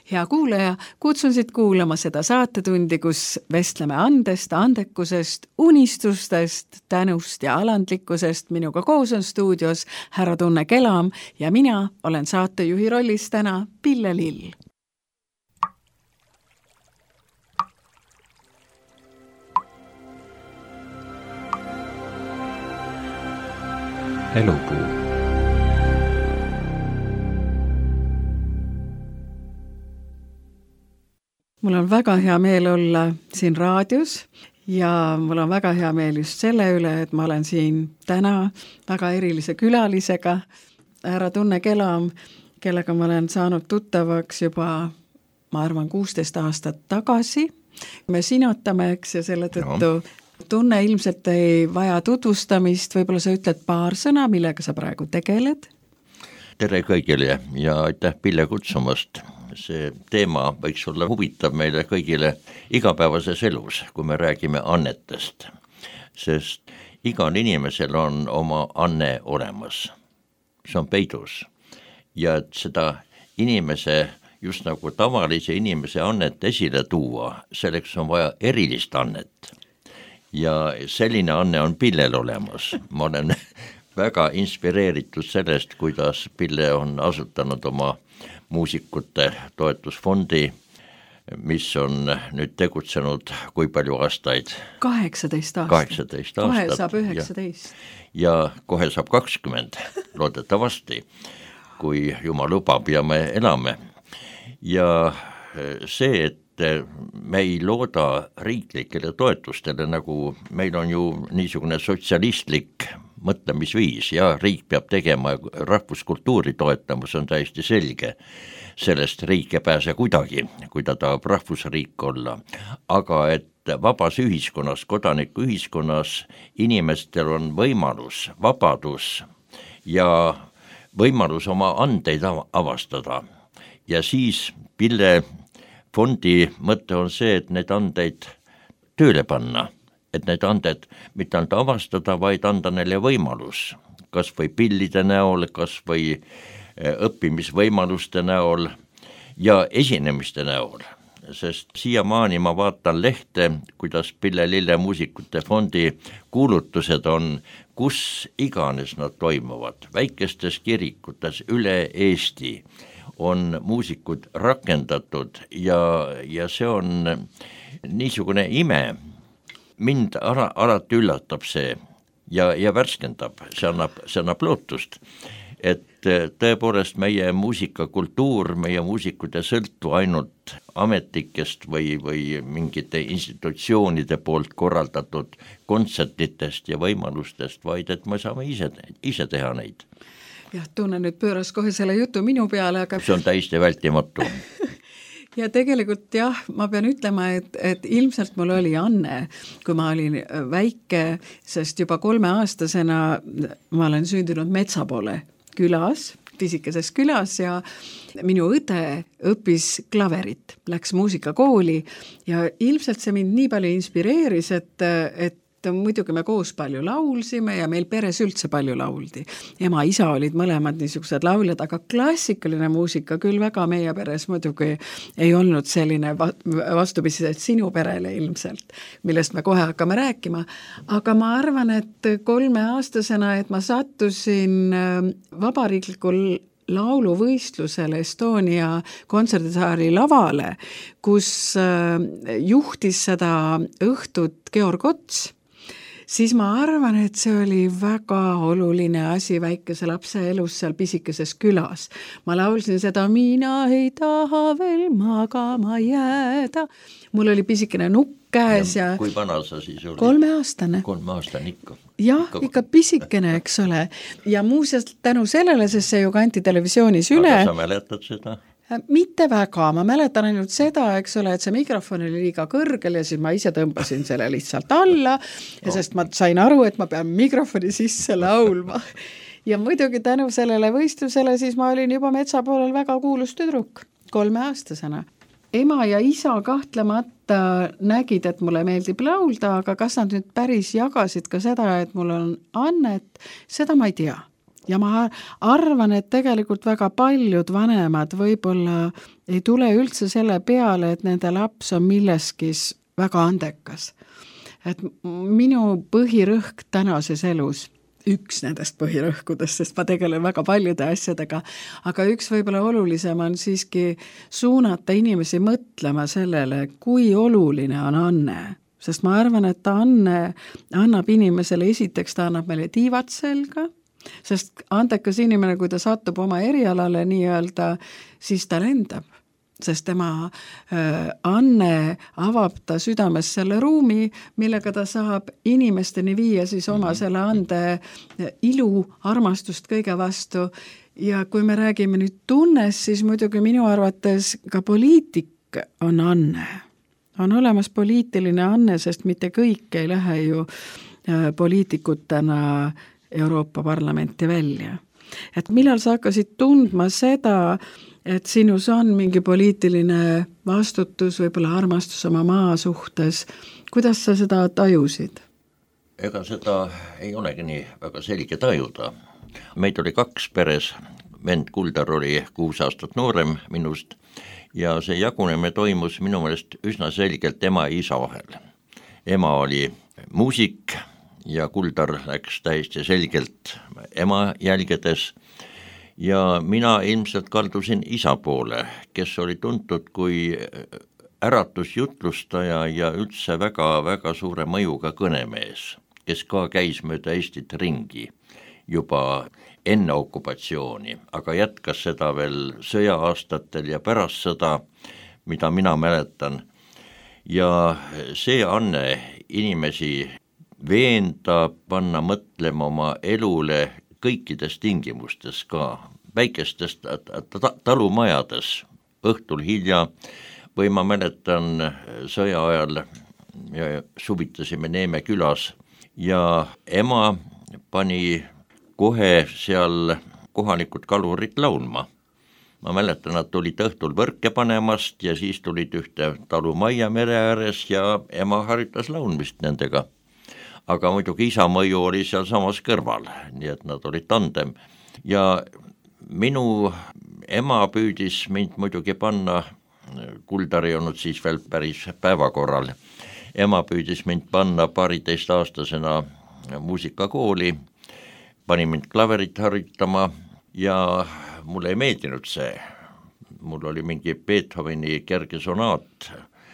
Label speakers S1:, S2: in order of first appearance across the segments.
S1: Hea kuulaja, kutsun siit kuulama seda saatetundi, kus vestleme andest, andekusest, unistustest, tänust ja alandlikkusest. Minuga koos on stuudios härra Tunne Kelam ja mina olen saatejuhi rollis täna Pille Lill.
S2: Elupuu.
S1: Mul on väga hea meel olla siin raadios ja mul on väga hea meel just selle üle, et ma olen siin täna väga erilise külalisega, härra Tunne Kelam, kellega ma olen saanud tuttavaks juba, ma arvan, 16 aastat tagasi. Me sinotame, eks, ja selle tõttu Tunne ilmselt ei vaja tutvustamist, võib-olla sa ütled paar sõna, millega sa praegu tegeled?
S2: Tere kõigile ja aitäh Pille kutsumast. See teema võiks olla huvitav meile kõigile igapäevases elus, kui me räägime annetest, sest igal inimesel on oma anne olemas, see on peidus ja et seda inimese, just nagu tavalise inimese annet esile tuua, selleks on vaja erilist annet ja selline anne on Pillel olemas. Ma olen väga inspireeritud sellest, kuidas Pille on asutanud oma muusikute toetusfondi, mis on nüüd tegutsenud kui palju aastaid?
S1: 18 aastat.
S2: 18 aastat.
S1: Kohe saab 19.
S2: Ja kohe saab 20, loodetavasti, kui Jumal lubab ja me elame. Ja see, et me ei looda riiklikele toetustele, nagu meil on ju niisugune sotsialistlik mõtlemisviis ja riik peab tegema rahvuskultuuri toetamus, on täiesti selge. Sellest riik ei pääse kuidagi, kui ta tahab rahvusriik olla. Aga et vabas ühiskonnas, kodanikuühiskonnas inimestel on võimalus, vabadus ja võimalus oma andeid avastada. Ja siis Pille fondi mõte on see, et need andeid tööle panna, et need anded mitte ainult avastada, vaid anda neile võimalus, kas või pillide näol, kas või õppimisvõimaluste näol ja esinemiste näol. Sest siiamaani ma vaatan lehte, kuidas Pille Lille muusikute fondi kuulutused on, kus iganes nad toimuvad, väikestes kirikutes üle Eesti on muusikud rakendatud ja see on niisugune ime. Mind alati üllatab see ja värskendab, see annab lootust, et tõepoolest meie muusikakultuur, meie muusikud ei sõltu ainult ametlikest või mingite institutsioonide poolt korraldatud kontsertitest ja võimalustest, vaid et me saame ise teha neid.
S1: Jah, Tunne nüüd pööras kohe selle jutu minu peale, aga...
S2: See on täiesti vältimatu.
S1: Ja tegelikult jah, ma pean ütlema, et ilmselt mul oli anne, kui ma olin väike, sest juba 3-aastasena ma olen sündinud metsa poole külas, pisikeses külas ja minu õde õppis klaverit, läks muusikakooli ja ilmselt see mind nii palju inspireeris, et muidugi me koos palju laulsime ja meil peres üldse palju lauldi. Ema, isa olid mõlemad niisugused lauljad, aga klassikaline muusika küll väga meie peres muidugi ei olnud selline vastupidiselt sinu perele ilmselt, millest me kohe hakkame rääkima. Aga ma arvan, et 3-aastasena, et ma sattusin vabariiklikul lauluvõistlusele Estonia kontserdisaali lavale, kus juhtis seda õhtut Georg Ots, siis ma arvan, et see oli väga oluline asi väikese lapse elus seal pisikeses külas. Ma laulsin seda, mina ei taha veel magama jääda. Mul oli pisikene nukk käes ja...
S2: Kui vana sa siis oli?
S1: 3-aastane.
S2: 3-aastane ikka.
S1: Jah, ikka pisikene, eks ole. Ja muuseas tänu sellele, sest see ju kanti televisioonis üle.
S2: Aga sa mäletad seda?
S1: Mitte väga, ma mäletan ainult seda, eks ole, et see mikrofon oli liiga kõrgel ja siis ma ise tõmbasin selle lihtsalt alla ja sest ma sain aru, et ma pean mikrofoni sisse laulma. Ja muidugi tänu sellele võistlusele siis ma olin juba metsa poolel väga kuulus tüdruk, 3-aastasena. Ema ja isa kahtlemata nägid, et mulle meeldib laulda, aga kas nad nüüd päris jagasid ka seda, et mul on annet, seda ma ei tea. ja ma arvan, et tegelikult väga paljud vanemad võib-olla ei tule üldse selle peale, et nende laps on milleski väga andekas. Et minu põhirõhk tänases elus, üks nendest põhirõhkudest, sest ma tegelen väga paljude asjadega, aga üks võib-olla olulisem on siiski suunata inimesi mõtlema sellele, kui oluline on anne. Sest ma arvan, et anne annab inimesele, esiteks ta annab meile tiivad selga, sest andekas inimene, kui ta satub oma erialale nii-öelda, siis ta lendab. Sest tema anne avab ta südames selle ruumi, millega ta saab inimesteni viia siis oma selle ande ilu, armastust kõige vastu. Ja kui me räägime nüüd tunnes, siis muidugi minu arvates ka poliitik on anne. On olemas poliitiline anne, sest mitte kõik ei lähe ju poliitikutena Euroopa Parlamenti välja. Et millal sa hakkasid tundma seda, et sinus on mingi poliitiline vastutus, võib-olla armastus oma maa suhtes. Kuidas sa seda tajusid?
S2: Ega seda ei olegi nii väga selge tajuda. Meid oli 2 peres, vend Kuldar oli 6 aastat noorem minust ja see jagunemine toimus minu meelest üsna selgelt ema ja isa vahel. Ema oli muusik ja Kuldar läks täiesti selgelt ema jälgedes. Ja mina ilmselt kaldusin isa poole, kes oli tuntud kui äratusjutlustaja ja üldse väga suure mõjuga kõnemees, kes ka käis mööda Eestit ringi juba enne okupatsiooni, aga jätkas seda veel sõja-aastatel ja pärast sõda, mida mina mäletan. Ja see anne inimesi veenda, panna mõtlema oma elule kõikides tingimustes ka, väikestes talumajades, õhtul hilja või ma mäletan sõja ajal ja suvitasime Neeme külas ja ema pani kohe seal kohalikud kalurid laulma. Ma mäletan, nad tulid õhtul võrke panemast ja siis tulid ühte talumajja mere ääres ja ema harjutas laulmist nendega. Aga muidugi isa mõju oli seal samas kõrval, nii et nad olid tandem. Ja minu ema püüdis mind muidugi panna, Kuldar ei olnud siis veel päris päevakorral, ema püüdis mind panna 12-aastasena muusikakooli, pani mind klaverit harjutama ja mulle ei meeldinud see. Mul oli mingi Beethoveni kerge sonaat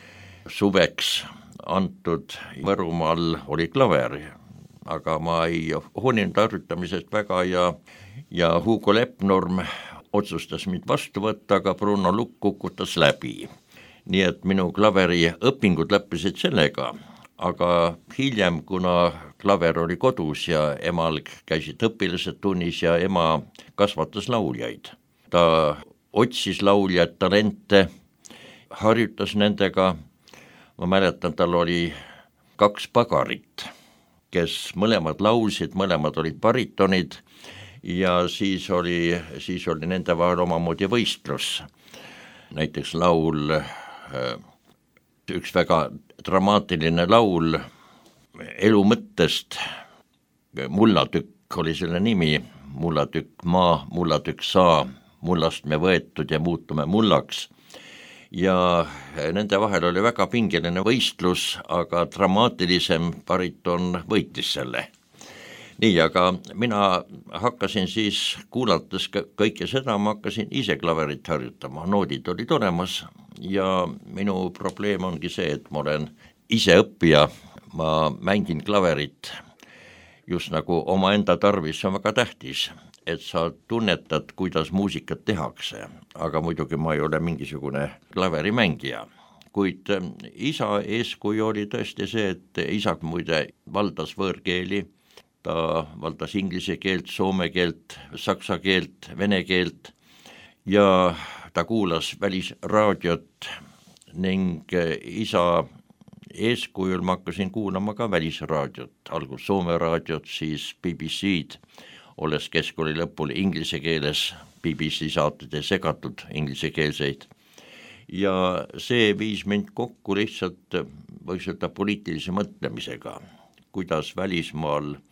S2: suveks antud, Võrumaal oli klaver, aga ma ei hooninud harjutamisest väga ja Hugo Leppnorm otsustas mind vastu võtta, aga Bruno Lukk kukutas läbi. Nii et minu klaveri õpingud lõppisid sellega, aga hiljem, kuna klaver oli kodus ja emal käisid õpilased tunnis ja ema kasvatas lauljaid. Ta otsis lauljaid talente, harjutas nendega. Ma mäletan, tal oli 2 pagarit, kes mõlemad laulsid, mõlemad olid baritonid ja siis oli nende vahel omamoodi võistlus. Näiteks laul, üks väga dramaatiline laul elu mõttest, Mullatükk oli selle nimi, mullatükk maa, mullatükk saa, mullast me võetud ja muutume mullaks. Ja nende vahel oli väga pingeline võistlus, aga dramaatilisem bariton võitis selle. Nii, aga mina hakkasin siis kuulates kõike seda, ma hakkasin ise klaverit harjutama, noodid olid olemas ja minu probleem ongi see, et ma olen ise õppija, ma mängin klaverit just nagu omaenda tarvis, on väga tähtis, et sa tunnetad, kuidas muusikat tehakse, aga muidugi ma ei ole mingisugune klaverimängija. Kuid isa eeskuju oli tõesti see, et isa muide valdas võõrkeeli, ta valdas inglise keelt, soome keelt, saksa keelt, vene keelt ja ta kuulas välisraadiot ning isa eeskujul ma hakkasin kuulama ka välisraadiot, algus Soome raadiot, siis BBC-d, olles keskkooli lõpul inglise keeles, BBC saated segatud inglisekeelseid. Ja see viis mind kokku lihtsalt, võiks öelda poliitilise mõtlemisega, kuidas välismaal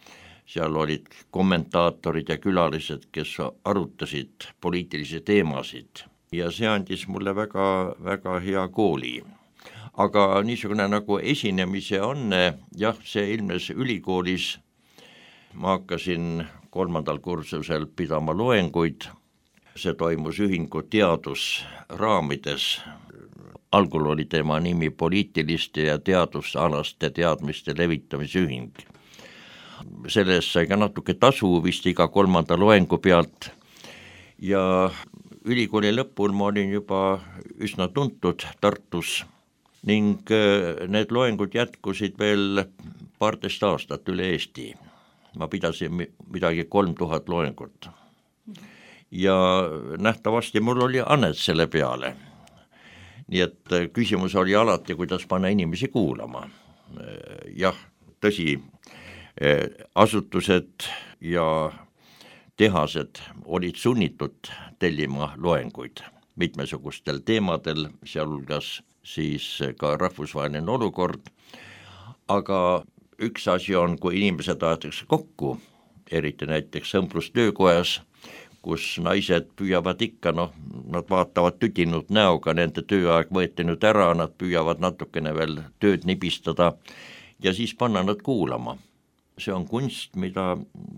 S2: seal olid kommentaatorid ja külalised, kes arutasid poliitilisi teemasid ja see andis mulle väga, väga hea kooli. Aga niisugune nagu esinemise anne, jah, see ilmnes ülikoolis, ma hakkasin 3. kursusel pidama loenguid, see toimus ühingu teadusraamides, algul oli tema nimi poliitiliste ja teadusalaste teadmiste levitamise ühing. Sellest sai ka natuke tasu vist iga 3. loengu pealt ja ülikooli lõpul ma olin juba üsna tuntud Tartus ning need loengud jätkusid veel 12 aastat üle Eesti. Ma pidasin midagi 3000 loengut ja nähtavasti mul oli annet selle peale. Nii et küsimus oli alati, kuidas panna inimesi kuulama. Jah, tõsi, asutused ja tehased olid sunnitud tellima loenguid mitmesugustel teemadel, sealhulgas siis ka rahvusvaheline olukord, aga üks asi on, kui inimesed aetakse kokku, eriti näiteks sõmbrustöökojas, kus naised püüavad ikka, nad vaatavad tüdinud näoga, nende tööaeg võeti nüüd ära, nad püüavad natukene veel tööd nibistada ja siis panna nad kuulama. See on kunst, mida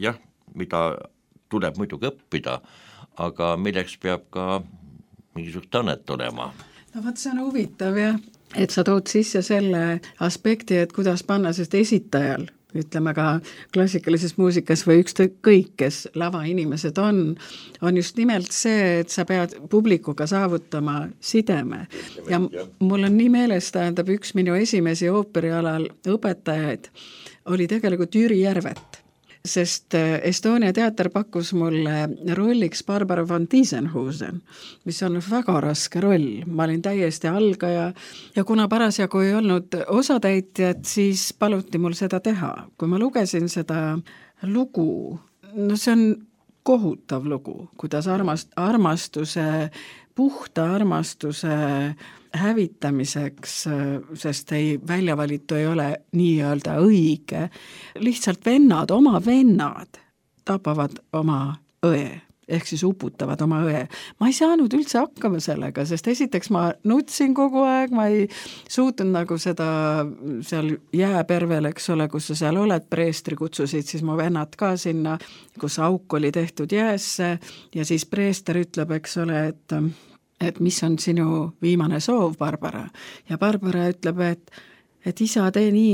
S2: tuleb muidugi õppida, aga milleks peab ka mingisugust annet olema.
S1: No vaat see on huvitav jah, et sa tood sisse selle aspekti, et kuidas panna sest esitajal, ütleme ka klassikalises muusikas või ükskõik, kes lavainimesed on just nimelt see, et sa pead publikuga saavutama sideme. Ja mul on nii meeles, tähendab, üks minu esimesi ooperialal õpetajaid oli tegelikult Jüri Järvet, sest Estonia teater pakkus mulle rolliks Barbara von Tiesenhusen, mis on väga raske roll. Ma olin täiesti algaja ja kuna parasjagu ei olnud osatäitjad, siis paluti mul seda teha. Kui ma lugesin seda lugu, see on kohutav lugu, kuidas puhta armastuse hävitamiseks, sest väljavalitu ei ole nii-öelda õige. Lihtsalt oma vennad tapavad oma õe, ehk siis uputavad oma õe. Ma ei saanud üldse hakkama sellega, sest esiteks ma nutsin kogu aeg, ma ei suutnud nagu seda seal jääpervel, eks ole, kus sa seal oled, preestri kutsusid, siis mu vennad ka sinna, kus auk oli tehtud jäässe ja siis preester ütleb, eks ole, et mis on sinu viimane soov, Barbara. Ja Barbara ütleb, et isa tee nii,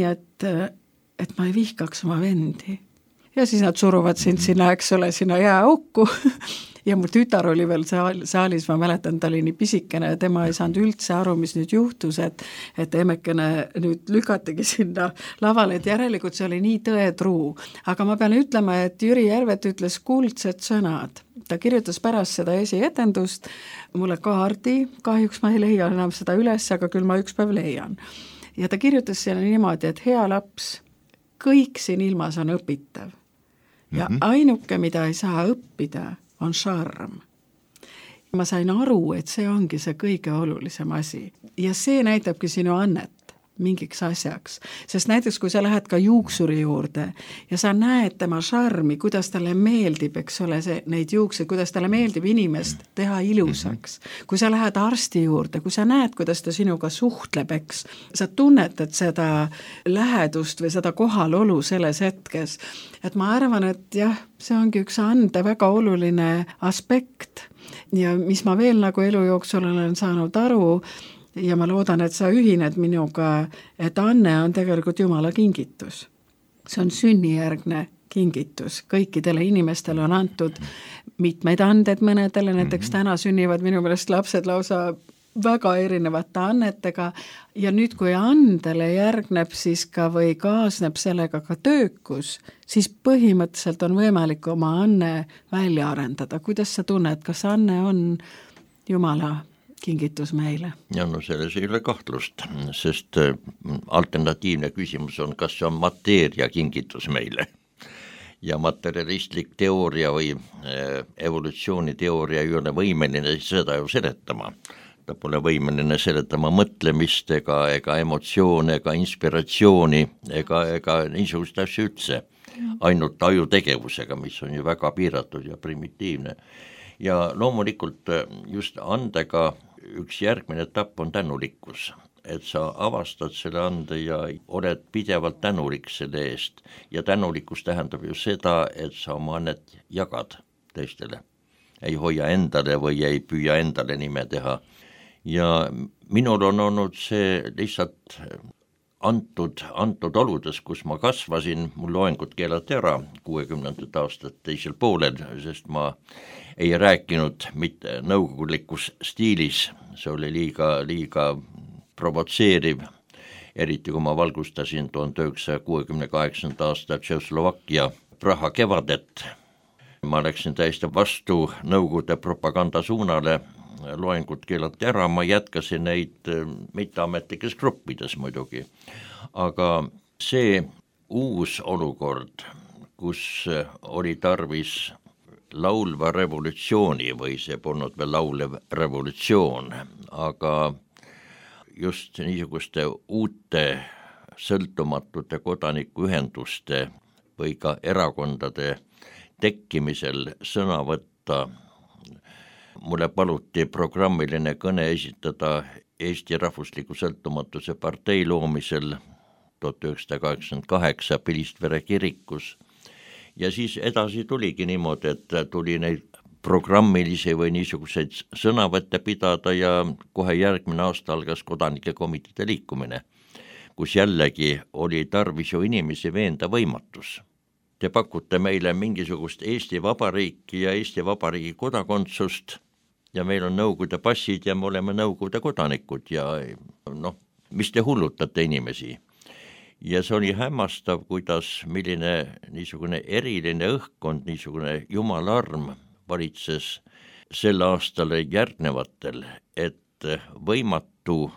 S1: et ma ei vihkaks oma vendi. Ja siis nad suruvad sind sinna, eks ole, sinna jääaukku. Ja mu tütar oli veel saalis, ma mäletan, ta oli nii pisikene ja tema ei saanud üldse aru, mis nüüd juhtus, et emekene nüüd lükatigi sinna lavale, et järelikult see oli nii tõetruu. Aga ma pean ütlema, et Jüri Järvet ütles kuldsed sõnad. Ta kirjutas pärast seda esietendust mulle kaardi, kahjuks ma ei leia enam seda üles, aga küll ma üks päev leian. Ja ta kirjutas selle niimoodi, et hea laps, kõik siin ilmas on õpitav. Ja ainuke, mida ei saa õppida, on šarm. Ma sain aru, et see ongi see kõige olulisem asi. Ja see näitabki sinu annet mingiks asjaks. Sest näiteks, kui sa lähed ka juuksuri juurde ja sa näed tema šarmi, kuidas talle meeldib, eks ole, neid juukseid, kuidas talle meeldib inimest teha ilusaks. Kui sa lähed arsti juurde, kui sa näed, kuidas ta sinuga suhtleb, eks, sa tunnetad seda lähedust või seda kohalolu selles hetkes. Et ma arvan, et jah, see ongi üks ande väga oluline aspekt ja mis ma veel nagu elu jooksul olen saanud aru ja ma loodan, et sa ühined minuga, et anne on tegelikult Jumala kingitus. See on sünnijärgne kingitus. Kõikidele inimestele on antud mitmeid anded mõnedele, näiteks täna sünnivad minu meelest lapsed lausa väga erinevate annetega ja nüüd, kui andele järgneb siis ka või kaasneb sellega ka töökus, siis põhimõtteliselt on võimalik oma anne välja arendada. Kuidas sa tunned, kas anne on Jumala kingitus meile?
S2: Ja selles ei ole kahtlust, sest alternatiivne küsimus on, kas see on mateeria kingitus meile. Ja materialistlik teooria või evolutsiooniteooria ei ole võimeline seda ju seletama. ta pole võimeline seletama mõtlemist ega emotsioone, ega inspiratsiooni, ega niisugust asja üldse, ainult ajutegevusega, mis on ju väga piiratud ja primitiivne. Ja loomulikult just andega üks järgmine etapp on tänulikkus, et sa avastad selle ande ja oled pidevalt tänulik selle eest ja tänulikkus tähendab ju seda, et sa oma annet jagad teistele, ei hoia endale või ei püüa endale nime teha. Ja minul on olnud see lihtsalt antud oludes, kus ma kasvasin, mul loengud keelati ära 60. aastat teisel poolel, sest ma ei rääkinud mitte nõukogulikus stiilis, see oli liiga provotseeriv, eriti kui ma valgustasin 1968. aasta Tšehhoslovakkia Praha kevadet. Ma läksin täiesti vastu Nõukogude propaganda suunale, loengud keelati ära, ma jätkasin neid mitteametlikes gruppides muidugi. Aga see uus olukord, kus oli tarvis laulva revolutsiooni või see polnud veel laulev revolutsioon, aga just niisuguste uute sõltumatute kodanikuühenduste või ka erakondade tekkimisel sõna võtta, mulle paluti programmiline kõne esitada Eesti Rahvusliku Sõltumatuse partei loomisel 1988 Pilistvere kirikus ja siis edasi tuligi niimoodi, et tuli neid programmilisi või niisuguseid sõnavõtte pidada ja kohe järgmine aasta algas kodanike komiteede liikumine, kus jällegi oli tarvis ju inimesi veenda võimatus. Te pakute meile mingisugust Eesti Vabariiki ja Eesti Vabariigi kodakondsust ja meil on Nõukogude passid ja me oleme Nõukogude kodanikud ja mis te hullutate inimesi. Ja see oli hämmastav, milline niisugune eriline õhkkond, niisugune jumalarm valitses sel aastale järgnevatel, et võimatu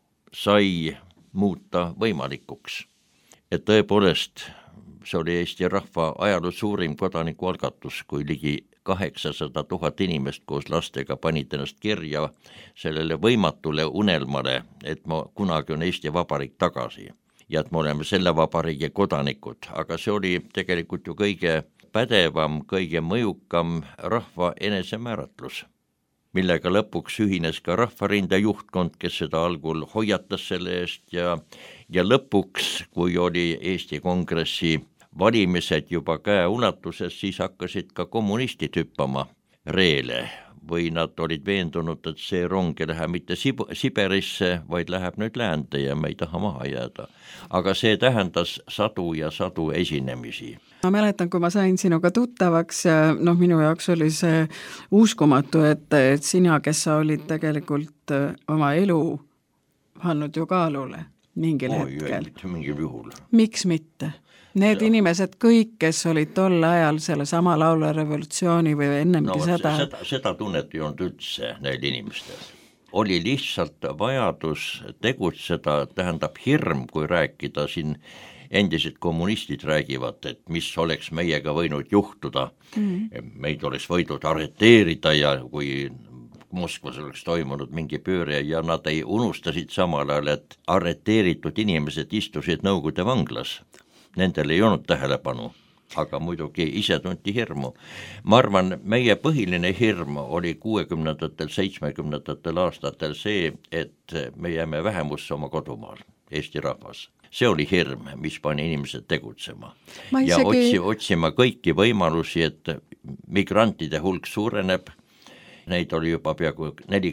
S2: sai muuta võimalikuks. Et tõepoolest, see oli Eesti rahva ajaloo suurim kodanikualgatus, kui ligi 800 000 inimest koos lastega panid ennast kirja sellele võimatule unelmale, et kunagi on Eesti Vabariik tagasi ja et me oleme selle vabariigi kodanikud, aga see oli tegelikult ju kõige pädevam, kõige mõjukam rahva enesemääratlus, millega lõpuks ühines ka Rahvarinde juhtkond, kes seda algul hoiatas selle eest ja lõpuks, kui oli Eesti Kongressi valimised juba käeulatuses, siis hakkasid ka kommunistid hüppama reele või nad olid veendunud, et see rong ei lähe mitte Siberisse, vaid läheb nüüd läände ja me ei taha maha jääda. Aga see tähendas sadu ja sadu esinemisi.
S1: Ma mäletan, kui ma sain sinuga tuttavaks, minu jaoks oli see uskumatu, et sina, kes sa olid tegelikult oma elu andnud ju kaalule mingil hetkel.
S2: Mitte mingil juhul.
S1: Miks mitte? Need inimesed kõik, kes olid tol ajal selle sama laulva revolutsiooni või ennemgi
S2: seda tunnet ei olnud üldse neil inimestel. Oli lihtsalt vajadus tegutseda, tähendab hirm, kui rääkida siin, endised kommunistid räägivad, et mis oleks meiega võinud juhtuda. Meid oleks võidud arreteerida ja kui Moskvas oleks toimunud mingi pööre ja nad ei unustasid samal ajal, et arreteeritud inimesed istusid Nõukogude vanglas. Nendel ei olnud tähelepanu, aga muidugi ise tunti hirmu. Ma arvan, meie põhiline hirm oli 60-ndatel, 70-ndatel aastatel see, et me jääme vähemusse oma kodumaal, Eesti rahvas. See oli hirm, mis pani inimesed tegutsema. Ja otsima kõiki võimalusi, et migrantide hulk suureneb, neid oli juba peaaegu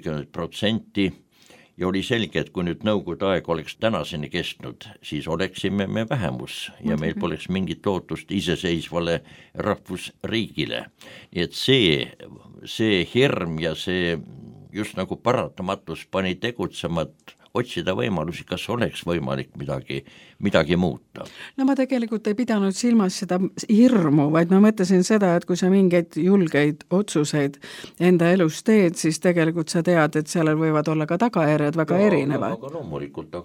S2: 40%, ja oli selge, et kui nüüd Nõukogude aeg oleks tänaseni kestnud, siis oleksime me vähemus ja meil poleks mingit lootust iseseisvale rahvusriigile. Nii et see hirm ja see just nagu paratamatus pani tegutsema, otsida võimalusi, kas oleks võimalik midagi muuta.
S1: No ma tegelikult ei pidanud silmas seda hirmu, vaid ma mõtlesin seda, et kui sa mingeid julgeid otsuseid enda elus teed, siis tegelikult sa tead, et sellel võivad olla ka tagajärjed väga erinevad.
S2: Aga loomulikult,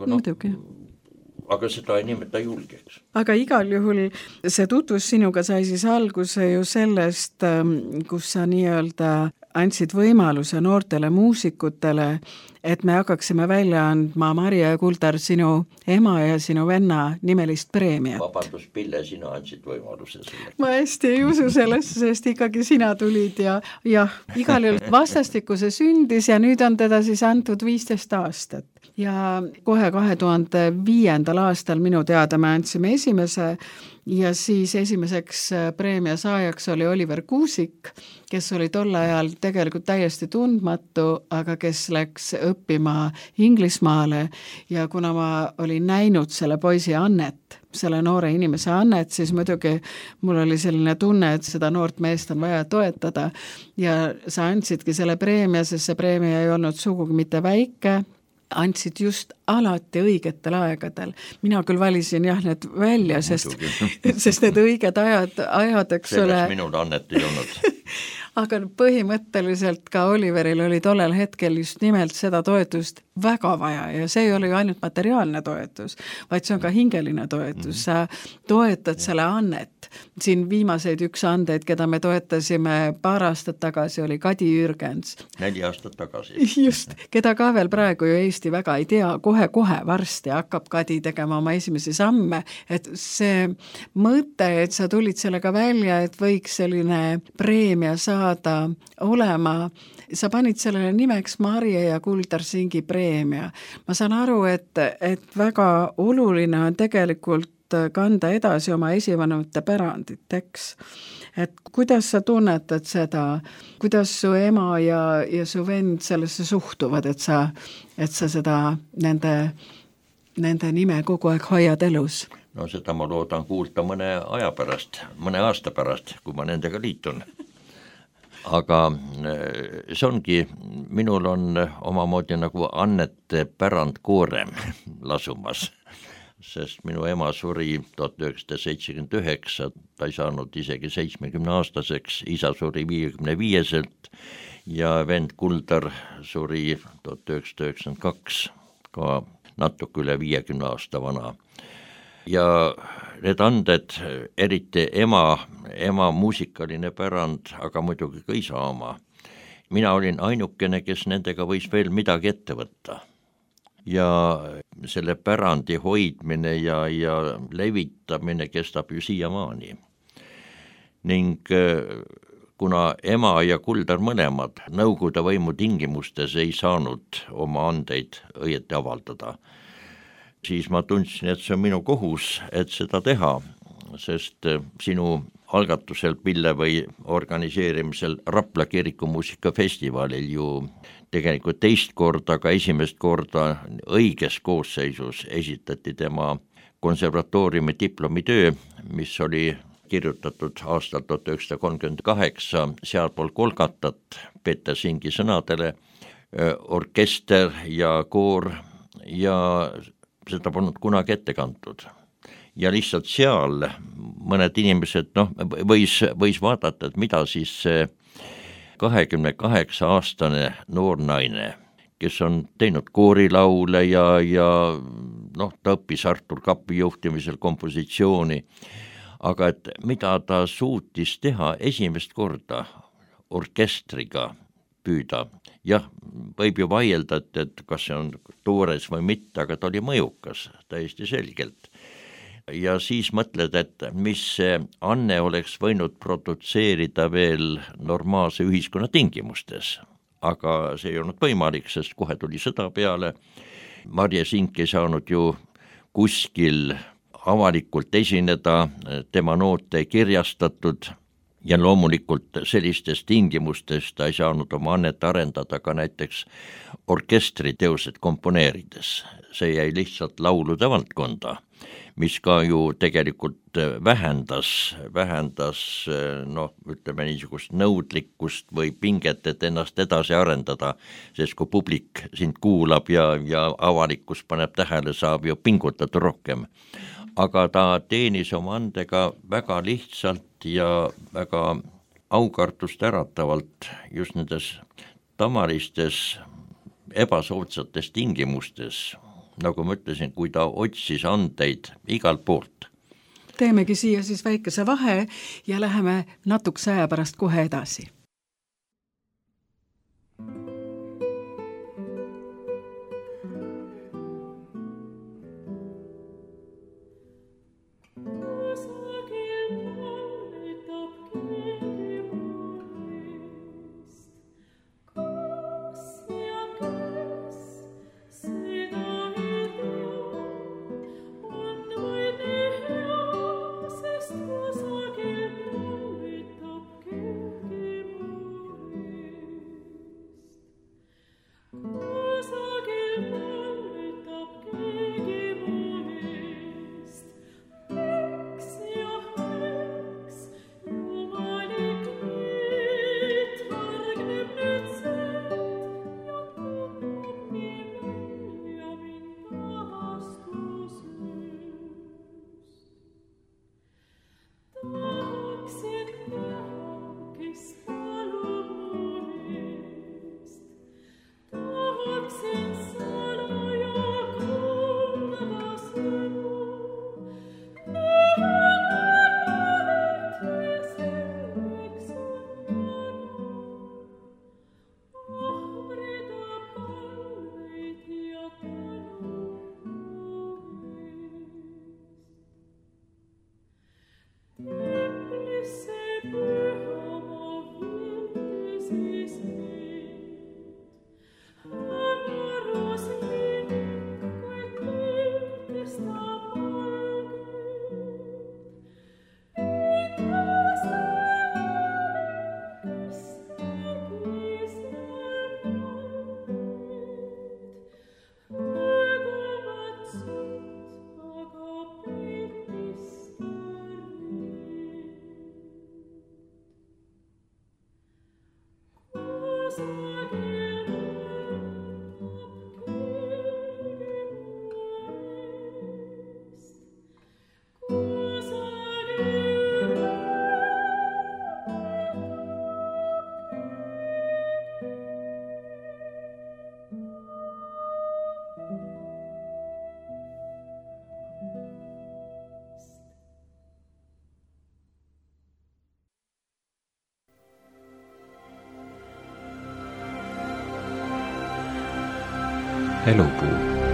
S2: aga seda ei nimeta julgeks.
S1: Aga igal juhul see tutvus sinuga sai siis alguse ju sellest, kus sa nii-öelda andsid võimaluse noortele muusikutele, et me hakkaksime välja andma Marje ja Kuldar sinu ema ja sinu venna nimelist preemiat.
S2: Vabandus, Pille, sina andsid võimaluse selle.
S1: Ma hästi ei usu sellesse, sest ikkagi sina tulid ja igal juhul vastastikuse sündis ja nüüd on teda siis antud 15 aastat. Ja kohe 2005. aastal minu teada me andsime esimese ja siis esimeseks preemia saajaks oli Oliver Kuusik, kes oli tol ajal tegelikult täiesti tundmatu, aga kes läks õppima Inglismaale ja kuna ma olin näinud selle poisi annet, selle noore inimese annet, siis muidugi mul oli selline tunne, et seda noort meest on vaja toetada ja sa andsidki selle preemia, sest see preemia ei olnud sugugi mitte väike, andsid just alati õigetel aegadel. Mina küll valisin need välja, sest need õiged ajad, eks ole.
S2: Selles minul annet ei olnud.
S1: Aga põhimõtteliselt ka Oliveril oli tollel hetkel just nimelt seda toetust väga vaja ja see ei ole ju ainult materiaalne toetus, vaid see on ka hingeline toetus. Sa toetad selle annet. Siin viimaseid üks andeid, keda me toetasime paar aastat tagasi, oli Kadi Jürgens.
S2: 4 aastat tagasi.
S1: Just, keda ka veel praegu ju Eesti väga ei tea, kohe varsti hakkab Kadi tegema oma esimesi samme, et see mõte, et sa tulid sellega välja, et võiks selline preemia saada olema, sa panid sellele nimeks Marje ja Kuldar Singi preemia. Ma saan aru, et väga oluline on tegelikult kanda edasi oma esivanemate pärandit, eks. Et kuidas sa tunnetad seda, kuidas su ema ja su vend sellesse suhtuvad, et sa seda nende nime kogu aeg hoiad elus?
S2: No seda ma loodan kuulda mõne aasta pärast, kui ma nendega liitun. Aga see ongi, minul on omamoodi nagu annete pärandkoorem lasumas, sest minu ema suri 1979, ta ei saanud isegi 70-aastaseks, isa suri 55-selt ja vend Kuldar suri 1992, ka natuke üle 50 aasta vana. Ja need anded, eriti ema muusikaline pärand, aga muidugi ka isa oma. Mina olin ainukene, kes nendega võis veel midagi ette võtta. Ja selle pärandi hoidmine ja levitamine kestab ju siiamaani. Ning kuna ema ja Kuldar mõlemad Nõukogude võimu tingimustes ei saanud oma andeid õieti avaldada, siis ma tundsin, et see on minu kohus, et seda teha, sest sinu algatusel, Pille, või organiseerimisel Rapla kirikumuusikafestivalil ju tegelikult teist korda, aga esimest korda õiges koosseisus esitati tema konservatooriumi diplomitöö, mis oli kirjutatud aastal 1938 sealpool Kolgatat Peeter Singi sõnadele, orkester ja koor ja seda polnud kunagi ette kantud. Ja lihtsalt seal mõned inimesed võis vaadata, et mida siis 28-aastane noor naine, kes on teinud koorilaule ja ta õppis Artur Kapi juhtimisel kompositsiooni, aga et mida ta suutis teha esimest korda orkestriga püüda. Jah, võib ju vaielda, et kas see on toores või mitte, aga ta oli mõjukas täiesti selgelt. Ja siis mõtled, et mis see anne oleks võinud produtseerida veel normaalse ühiskonna tingimustes. Aga see ei olnud võimalik, sest kohe tuli sõda peale. Marje Sink ei saanud ju kuskil avalikult esineda, tema noote ei kirjastatud ja loomulikult sellistes tingimustes ta ei saanud oma annet arendada ka näiteks orkestriteosed komponeerides. See jäi lihtsalt laulude valdkonda, mis ka ju tegelikult vähendas ütleme niisugust nõudlikkust või pinget, et ennast edasi arendada, sest kui publik sind kuulab ja avalikkus paneb tähele, saab ju pingutada rohkem. Aga ta teenis oma andega väga lihtsalt ja väga aukartust äratavalt just nendes tavalistes ebasoodsates tingimustes, nagu ma ütlesin, kui ta otsis andeid igalt poolt.
S1: Teemegi siia siis väikese vahe ja läheme natukese aja pärast kohe edasi.
S3: Elupuu.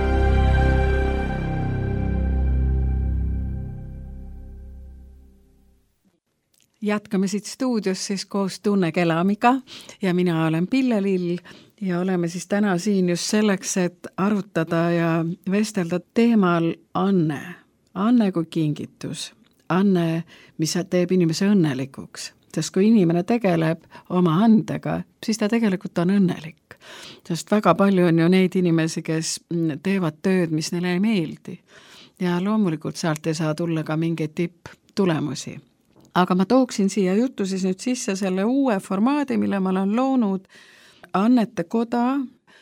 S1: Jätkame siit stuudios siis koos Tunne Kelamiga ja mina olen Pille Lill ja oleme siis täna siin just selleks, et arutada ja vestelda teemal anne. Anne kui kingitus. Anne, mis teeb inimese õnnelikuks. Sest kui inimene tegeleb oma andega, siis ta tegelikult on õnnelik. Sest väga palju on ju neid inimesi, kes teevad tööd, mis neile ei meeldi. Ja loomulikult sealt ei saa tulla ka mingeid tipptulemusi. Aga ma tooksin siia juttu siis nüüd sisse selle uue formaadi, mille ma olen loonud Annete Koda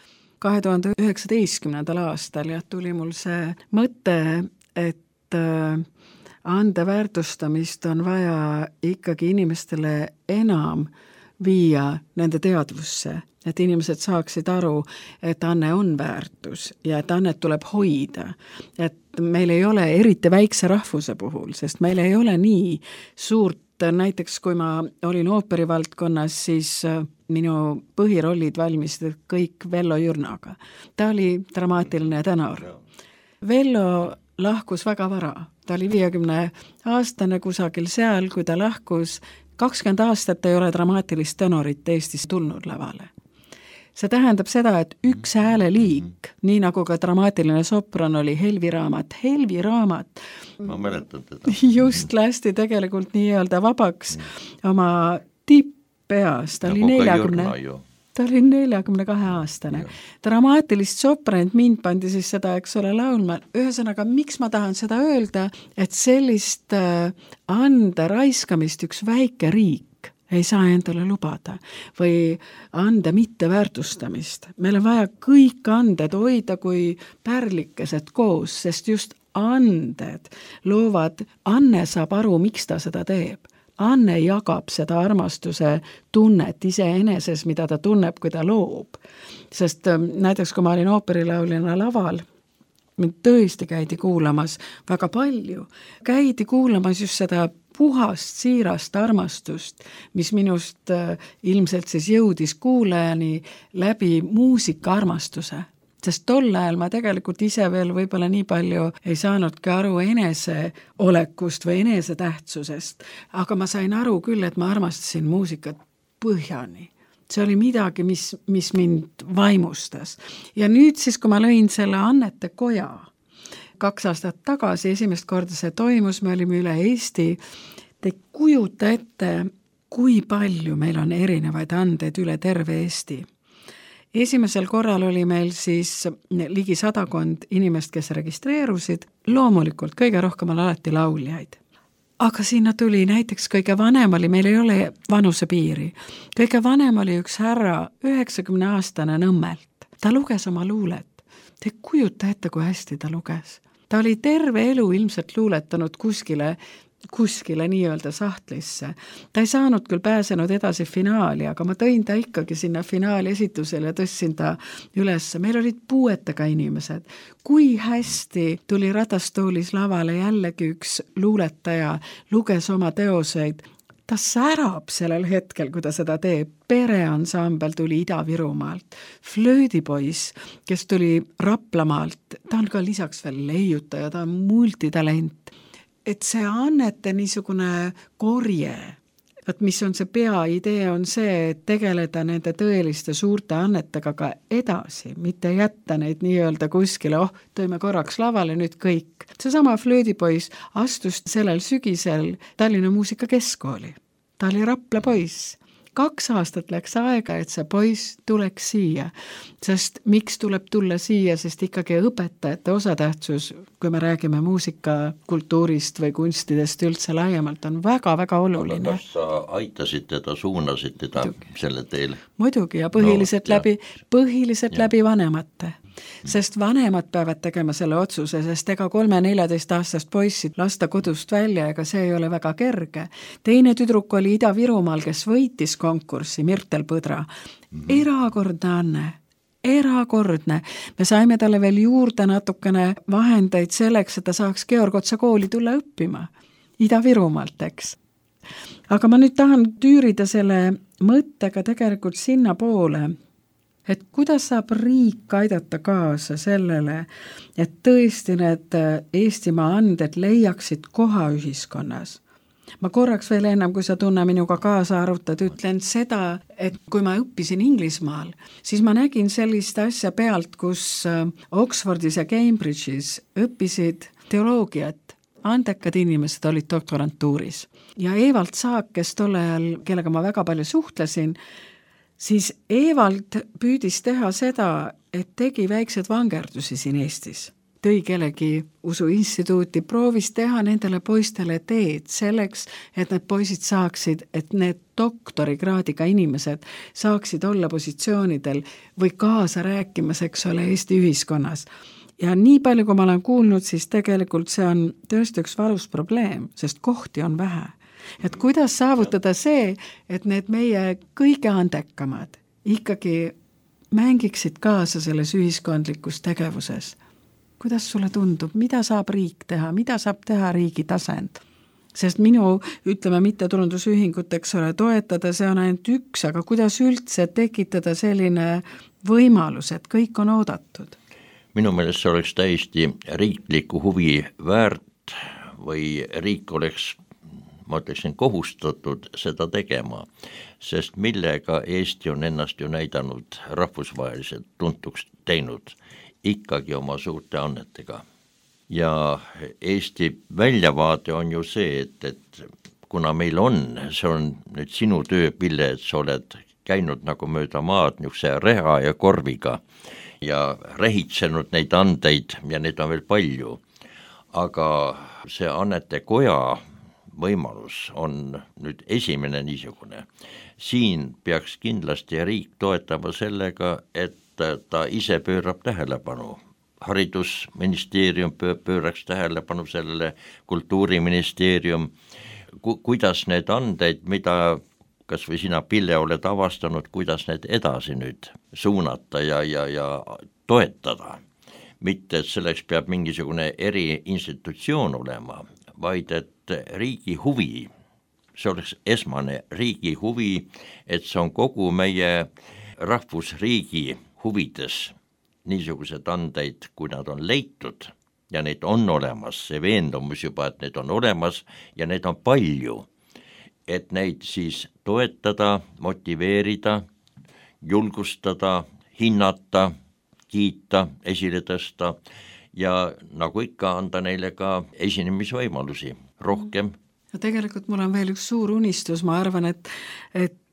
S1: 2019. aastal ja tuli mul see mõte, et ande väärtustamist on vaja ikkagi inimestele enam viia nende teadvusse, et inimesed saaksid aru, et anne on väärtus ja et annet tuleb hoida. Et meil ei ole eriti väikse rahvuse puhul, sest meil ei ole nii suurt, näiteks kui ma olin ooperivaldkonnas, siis minu põhirollid valmisid kõik Vello Jürnaga. Ta oli dramaatiline tenor. Vello lahkus väga vara. Ta oli 50-aastane kusagil seal, kui ta lahkus. 20 aastat ei ole dramaatilist tenorit Eestis tulnud lavale. See tähendab seda, et üks hääleliik, nii nagu ka dramaatiline sopran oli Helvi Raamat. Helvi Raamat
S2: ma mäletan teda.
S1: Just lasti tegelikult nii-öelda vabaks oma tippeas. Ta oli 42-aastane. Dramaatilist sopranit mind pandi siis seda, eks ole, laulma. Ühesõnaga, miks ma tahan seda öelda, et sellist ande raiskamist üks väike riik ei saa endale lubada või ande mitte väärtustamist. Meil on vaja kõik anded hoida kui pärlikesed koos, sest just anded loovad, Anne saab aru, miks ta seda teeb. Anne jagab seda armastuse tunnet iseeneses, mida ta tunneb, kui ta loob. Sest näiteks, kui ma olin ooperilauljana laval, mind tõesti käidi kuulamas väga palju. Käidi kuulamas just seda puhast, siirast armastust, mis minust ilmselt siis jõudis kuulajani läbi muusika armastuse. Sest tol ajal ma tegelikult ise veel võib-olla nii palju ei saanudki aru eneseolekust või enesetähtsusest, aga ma sain aru küll, et ma armastasin muusikat põhjani. See oli midagi, mis mind vaimustas. Ja nüüd siis, kui ma lõin selle Annete Koja, 2 aastat tagasi, esimest korda see toimus, me olime üle Eesti, te kujuta ette, kui palju meil on erinevaid andeid üle terve Eesti. Esimesel korral oli meil siis ligi 100 inimest, kes registreerusid, loomulikult kõige rohkem on alati lauljaid. Aga sinna tuli näiteks kõige vanem oli, meil ei ole vanusepiiri, kõige vanem oli üks härra, 90-aastane Nõmmelt. Ta luges oma luulet. Te kujuta ette, kui hästi ta luges. Ta oli terve elu ilmselt luuletanud kuskile nii-öelda sahtlisse. Ta ei saanud küll pääsenud edasi finaali, aga ma tõin ta ikkagi sinna finaali esitusele ja tõstsin ta üles. Meil olid puuetega inimesed. Kui hästi tuli ratastoolis lavale jällegi üks luuletaja, luges oma teoseid. Ta särab sellel hetkel, kui ta seda teeb. Pereansambel tuli Ida-Virumaalt. Flöödipoiss, kes tuli Raplamaalt, ta on ka lisaks veel leiutaja, ta on multitalent. Et see annete niisugune korje, et mis on see peaidee, on see, et tegeleda nende tõeliste suurte annetega ka edasi, mitte jätta neid nii-öelda kuskile, tõime korraks lavale, nüüd kõik. Seesama flöödipoiss astus sellel sügisel Tallinna Muusikakeskkooli. Ta oli Rapla poiss. 2 aastat läks aega, et see poiss tuleks siia. Sest miks tuleb tulla siia, sest ikkagi õpetajate osatähtsus, kui me räägime muusikakultuurist või kunstidest üldse laiemalt, on väga-väga oluline.
S2: Aga kas sa aitasid teda, suunasid teda selle teele?
S1: Muidugi ja põhiliselt läbi vanemate. Sest vanemad peavad tegema selle otsuse, sest ega 3-14-aastast poissi lasta kodust välja, ega see ei ole väga kerge. Teine tüdruk oli Ida-Virumaal, kes võitis konkurssi, Mirtel Põdra. Erakordne. Me saime talle veel juurde natukene vahendeid selleks, et ta saaks Georg Otsa kooli tulla õppima. Ida-Virumaalt, eks. Aga ma nüüd tahan tüürida selle mõttega tegelikult sinna poole, et kuidas saab riik aidata kaasa sellele, et tõesti need Eestimaa anded leiaksid koha ühiskonnas. Ma korraks veel ennem, kui sa tunne minuga kaasa arutad, ütlen seda, et kui ma õppisin Inglismaal, siis ma nägin sellist asja pealt, kus Oxfordis ja Cambridge'is õppisid teoloogiat. Andekad inimesed olid doktorantuuris. Ja Evald Saak, kes tolle ajal, kellega ma väga palju suhtlesin, siis Evald püüdis teha seda, et tegi väiksed vangerdusi siin Eestis. Tõi kellegi usuinstituuti, proovis teha nendele poistele teed selleks, et need poisid saaksid, et need doktorikraadiga inimesed saaksid olla positsioonidel või kaasa rääkimas, eks ole, Eesti ühiskonnas. Ja nii palju, kui ma olen kuulnud, siis tegelikult see on tõesti üks valus probleem, sest kohti on vähe. Et kuidas saavutada see, et need meie kõige andekamad ikkagi mängiksid kaasa selles ühiskondlikus tegevuses. Kuidas sulle tundub, mida saab riik teha, mida saab teha riigi tasand? Sest minu, ütleme, mittetulundusühingut, eks ole, toetada, see on ainult üks, aga kuidas üldse tekitada selline võimalus, et kõik on oodatud?
S2: Minu meelest see oleks täiesti riikliku huvi väärt või riik oleks, ma ütleksin, kohustatud seda tegema, sest millega Eesti on ennast ju näidanud rahvusvaheliselt tuntuks teinud, ikkagi oma suurte annetega. Ja Eesti väljavaade on ju see, et kuna meil on, see on nüüd sinu tööpille, et sa oled käinud nagu mööda maad niisuguse reha ja korviga ja rehitsenud neid andeid ja neid on veel palju, aga see annete koja võimalus on nüüd esimene niisugune. Siin peaks kindlasti riik toetama sellega, et ta ise pöörab tähelepanu. Haridusministeerium pööraks tähelepanu sellele, Kultuuriministeerium, kuidas need andeid, mida kas või sina, Pille, oled avastanud, kuidas need edasi nüüd suunata ja toetada. Mitte, et selleks peab mingisugune eriinstitutsioon olema, vaid et riigi huvi, see oleks esmane riigi huvi, et see on kogu meie rahvusriigi huvides niisugused andeid, kui nad on leitud ja neid on olemas, see veendumus juba, et need on olemas ja neid on palju, et neid siis toetada, motiveerida, julgustada, hinnata, kiita, esile tõsta ja nagu ikka anda neile ka esinemisvõimalusi rohkem.
S1: Ja tegelikult mul on veel üks suur unistus, ma arvan, et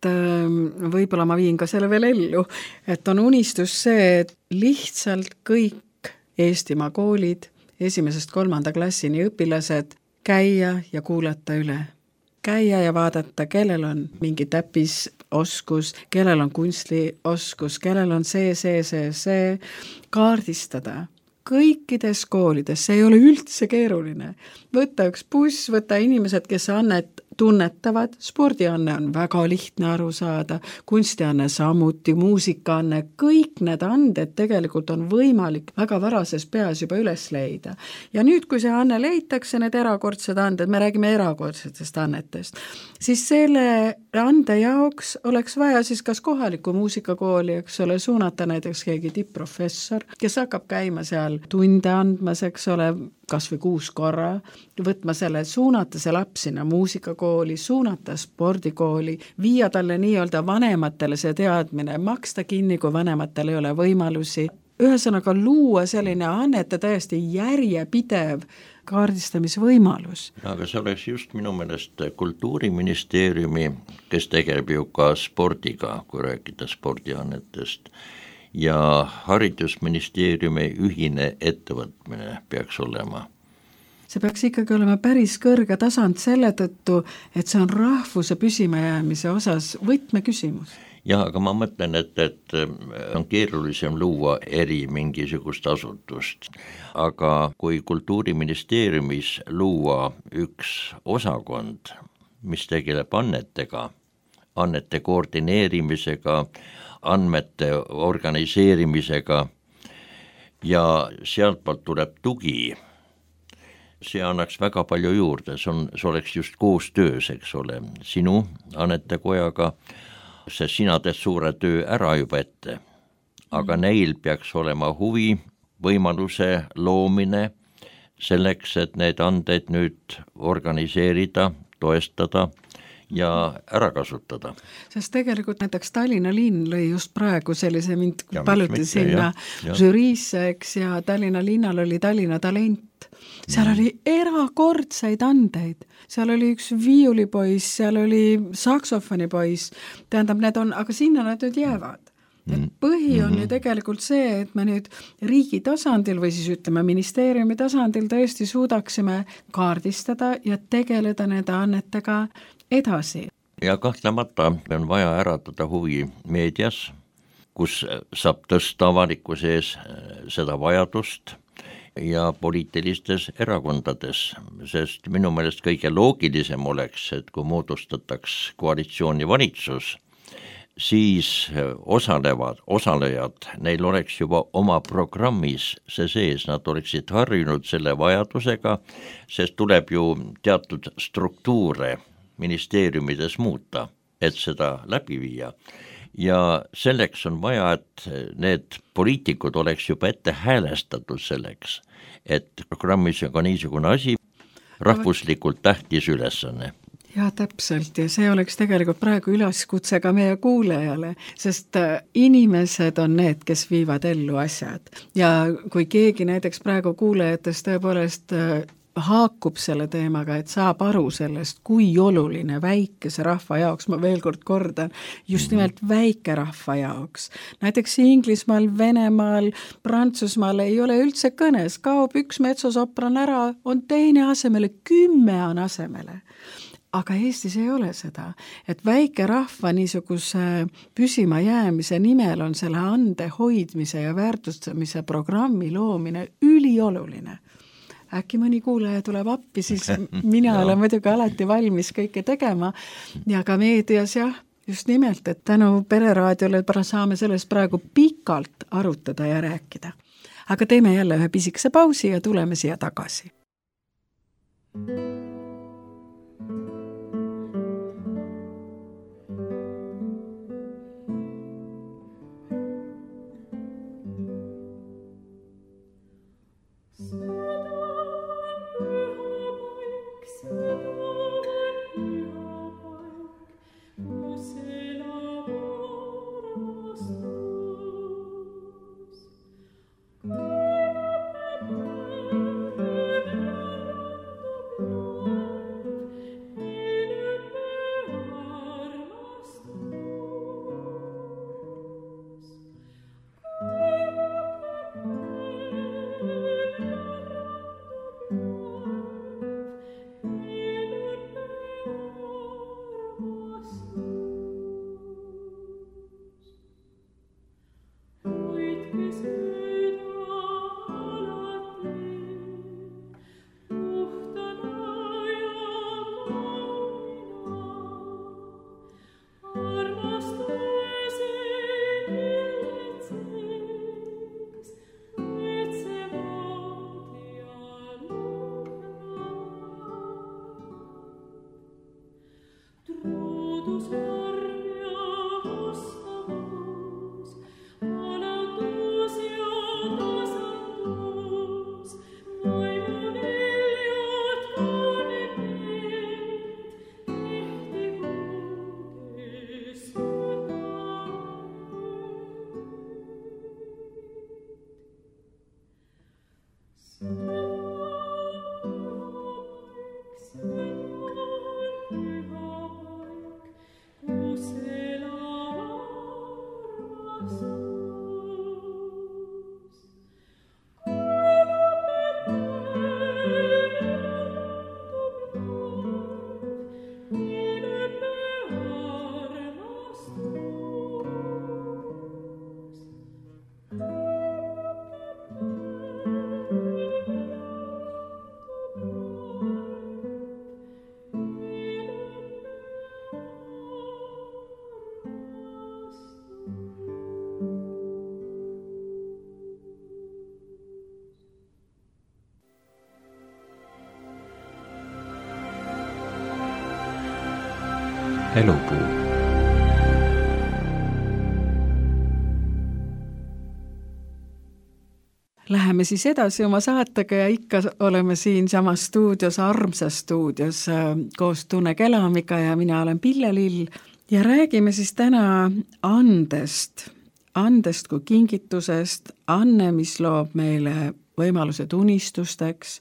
S1: võib-olla ma viin ka selle veel ellu, et on unistus see, et lihtsalt kõik Eestimaa koolid 1.–3. klassini õpilased käia ja kuulata üle. Käia ja vaadata, kellel on mingi täppisoskus, kellel on kunstioskus, kellel on see, kaardistada. Kõikides koolides, see ei ole üldse keeruline. Võtta üks buss, võtta inimesed, kes annet tunnetavad, spordianne on väga lihtne aru saada, kunstianne samuti, muusikaanne, kõik need anded tegelikult on võimalik väga varases peas juba üles leida. Ja nüüd, kui see anne leitakse, need erakordsed anded, me räägime erakordsetest annetest, siis selle ande jaoks oleks vaja siis kas kohaliku muusikakooli, eks ole, suunata näiteks keegi tipp-professor, kes hakkab käima seal tunde andmas, eks ole, kas või 6 korra, võtma selle, suunata see laps sinna muusikakooli, suunata spordikooli, viia talle nii-öelda vanematele see teadmine, maksta kinni, kui vanematel ei ole võimalusi. Ühesõnaga luua selline annete täiesti järjepidev kaardistamisvõimalus.
S2: Aga see oleks just minu meelest Kultuuriministeeriumi, kes tegeleb ju ka spordiga, kui rääkida spordiannetest, ja Haridusministeeriumi ühine ettevõtmine peaks olema.
S1: See peaks ikkagi olema päris kõrge tasand selle tõttu, et see on rahvuse püsimajäämise osas võtmeküsimus.
S2: Jah, aga ma mõtlen, et on keerulisem luua mingisugust asutust, aga kui Kultuuriministeeriumis luua üks osakond, mis tegeleb annetega, annete koordineerimisega, andmete organiseerimisega ja sealtpoolt tuleb tugi, see annaks väga palju juurde, see oleks just koostöös, eks ole, sinu annetekojaga, sest sina teed suure töö ära juba ette, aga neil peaks olema huvi, võimaluse loomine selleks, et need anded nüüd organiseerida, toestada ja ära kasutada.
S1: Sest tegelikult näiteks Tallinna linn lõi just praegu sellise, mind paluti sinna žüriisse, eks, ja Tallinna linnal oli Tallinna talent. Seal oli erakordseid andeid. Seal oli üks viiulipoiss, seal oli saksofonipoiss, tähendab, need on, aga sinna nad nüüd jäävad. Et põhi on ju tegelikult see, et me nüüd riigi tasandil või siis ütleme ministeeriumi tasandil tõesti suudaksime kaardistada ja tegeleda nende annetega edasi.
S2: Ja kahtlemata on vaja äratada huvi meedias, kus saab tõsta avalikkuse ees seda vajadust ja poliitilistes erakondades, sest minu meelest kõige loogilisem oleks, et kui moodustataks koalitsiooni valitsus, siis osalejad, neil oleks juba oma programmis see sees, nad oleksid harjunud selle vajadusega, sest tuleb ju teatud struktuure ministeeriumides muuta, et seda läbi viia. Ja selleks on vaja, et need poliitikud oleks juba ette häälestatud selleks, et programmis on ka niisugune asi, rahvuslikult tähtis ülesanne.
S1: Ja täpselt, ja see oleks tegelikult praegu üleskutse ka meie kuulajale, sest inimesed on need, kes viivad ellu asjad. Ja kui keegi näiteks praegu kuulajatest tõepoolest haakub selle teemaga, et saab aru sellest, kui oluline väikese rahva jaoks, ma veel kord kordan, just nimelt väike rahva jaoks. Näiteks Inglismaal, Venemaal, Prantsusmaal ei ole üldse kõnes, kaob üks metsosopran ära, on teine asemele, 10 on asemele. Aga Eestis ei ole seda, et väike rahva niisuguse püsima jäämise nimel on selle ande hoidmise ja väärtustamise programmi loomine ülioluline. Äkki mõni kuulaja tuleb appi, siis mina olen muidugi alati valmis kõike tegema ja ka meedias just nimelt, et tänu Pereraadiole saame sellest praegu pikalt arutada ja rääkida. Aga teeme jälle ühe pisikese pausi ja tuleme siia tagasi.
S3: Elupuu.
S1: Läheme siis edasi oma saatega ja ikka oleme siin samas stuudios, armsas stuudios koos Tunne Kelamiga ja mina olen Pille Lill ja räägime siis täna andest kui kingitusest, anne, mis loob meile võimalused unistusteks,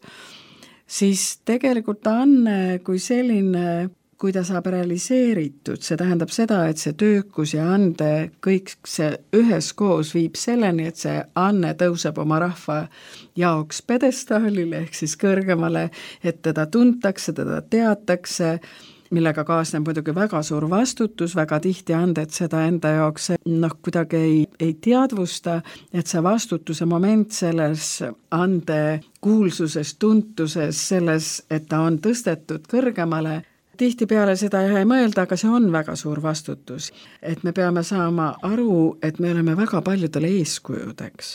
S1: siis tegelikult anne kui selline, kui ta saab realiseeritud, see tähendab seda, et see töökus ja ande, kõik see üheskoos viib selleni, et see anne tõuseb oma rahva jaoks pedestaalile ehk siis kõrgemale, et teda tuntakse, teda teatakse, millega kaasneb muidugi väga suur vastutus, väga tihti anded seda enda jaoks kuidagi ei teadvusta, et see vastutuse moment selles ande kuulsuses, tuntuses, selles, et ta on tõstetud kõrgemale, tihtipeale seda ei mõelda, aga see on väga suur vastutus, et me peame saama aru, et me oleme väga paljudele eeskujudeks.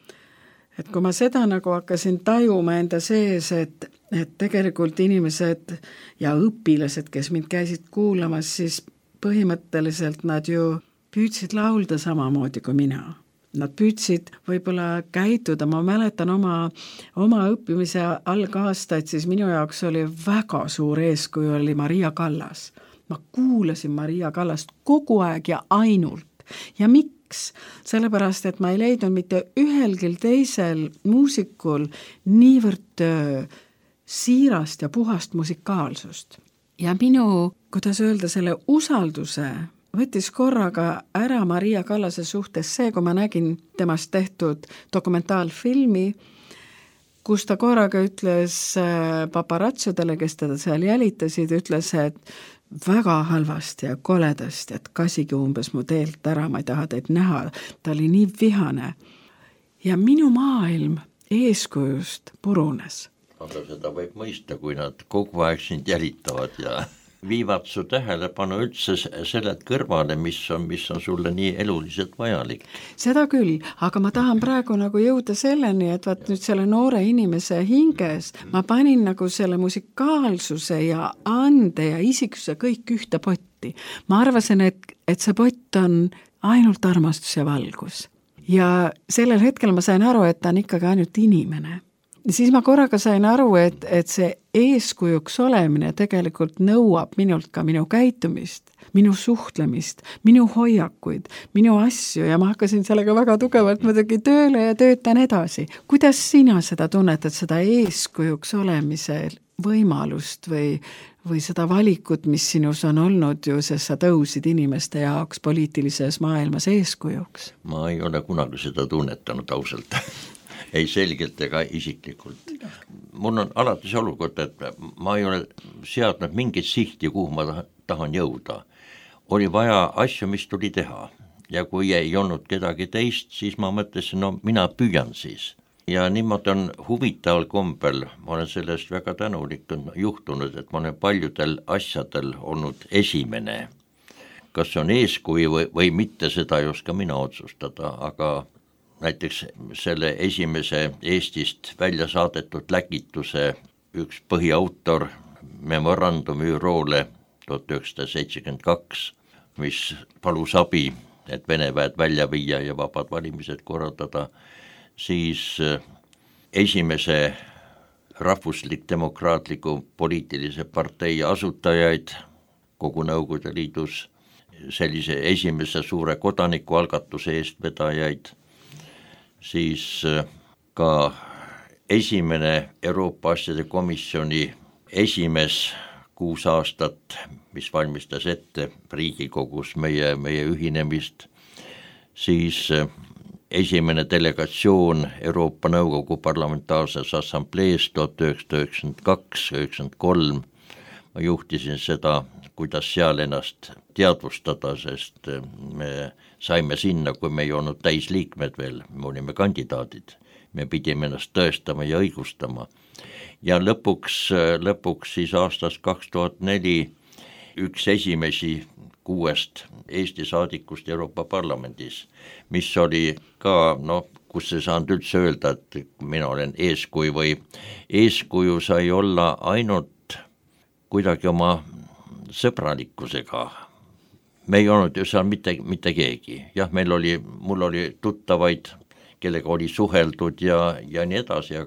S1: Et kui ma seda nagu hakkasin tajuma enda sees, et tegelikult inimesed ja õpilased, kes mind käisid kuulamas, siis põhimõtteliselt nad ju püüdsid laulda samamoodi kui mina. Nad püüdsid võib-olla käituda, ma mäletan oma õppimise algaastaid, siis minu jaoks oli väga suur eeskuju oli Maria Kallas. Ma kuulasin Maria Kallast kogu aeg ja ainult. Ja miks? Sellepärast, et ma ei leidnud mitte ühelgi teisel muusikul niivõrd siirast ja puhast musikaalsust. Ja minu, kuidas öelda, selle usalduse võttis korraga ära Maria Kallase suhtes see, kui ma nägin temast tehtud dokumentaalfilmi, kus ta korraga ütles paparatsodele, kes teda seal jälitasid, ütles, et väga halvasti ja koledasti, et kasigi umbes mu teelt ära, ma ei taha teid näha, ta oli nii vihane. Ja minu maailm eeskujust purunes.
S2: Aga seda võib mõista, kui nad kogu aeg sind jälitavad ja viivad su tähelepanu üldse sellelt kõrvale, mis on sulle nii eluliselt vajalik.
S1: Seda küll, aga ma tahan praegu nagu jõuda selleni, et vaat nüüd selle noore inimese hinges ma panin nagu selle musikaalsuse ja ande ja isiksuse kõik ühte potti. Ma arvasin, et see pott on ainult armastus ja valgus. Ja sellel hetkel ma sain aru, et ta on ikkagi ainult inimene. Siis ma korraga sain aru, et see eeskujuks olemine tegelikult nõuab minult ka minu käitumist, minu suhtlemist, minu hoiakuid, minu asju ja ma hakkasin sellega väga tugevalt muidugi tööle ja töötan edasi. Kuidas sina seda tunnetad, seda eeskujuks olemise võimalust või seda valikut, mis sinus on olnud ju, sest sa tõusid inimeste jaoks poliitilises maailmas eeskujuks?
S2: Ma ei ole kunagi seda tunnetanud ausalt. Ei selgelt ega isiklikult. Mul on alati see olukord, et ma ei ole seadnud mingit sihti, kuhu ma tahan jõuda. Oli vaja asju, mis tuli teha. Ja kui ei olnud kedagi teist, siis ma mõtlesin, no mina püüan siis. Ja niimoodi on huvitaval kombel, ma olen sellest väga tänulik juhtunud, et ma olen paljudel asjadel olnud esimene. Kas on eeskuju või mitte, seda ei oska mina otsustada, aga näiteks selle esimese Eestist välja saadetud läkituse üks põhiautor memorandum ÜRO-le 1972, mis palus abi, et Vene väed välja viia ja vabad valimised korraldada, siis esimese rahvuslik-demokraatliku poliitilise partei asutajaid kogu Nõukogude Liidus, sellise esimese suure kodanikualgatuse eestvedajaid, siis ka esimene Euroopa asjade komisjoni esimees 6 aastat, mis valmistas ette Riigikogus meie ühinemist, siis esimene delegatsioon Euroopa Nõukogu parlamentaarses assamblees 1992-1993, ma juhtisin seda, kuidas seal ennast teadvustada, sest me saime sinna, kui me ei olnud täisliikmed veel, me olime kandidaadid, me pidime ennast tõestama ja õigustama. Ja lõpuks siis aastast 2004 üks esimesi 6 Eesti saadikust Euroopa Parlamendis, mis oli ka, kus ei saanud üldse öelda, et mina olen eeskuju või eeskuju sai olla ainult kuidagi oma sõbralikkusega, me ei olnud ju seal mitte keegi, jah, mul oli tuttavaid, kellega oli suheldud ja nii edasi,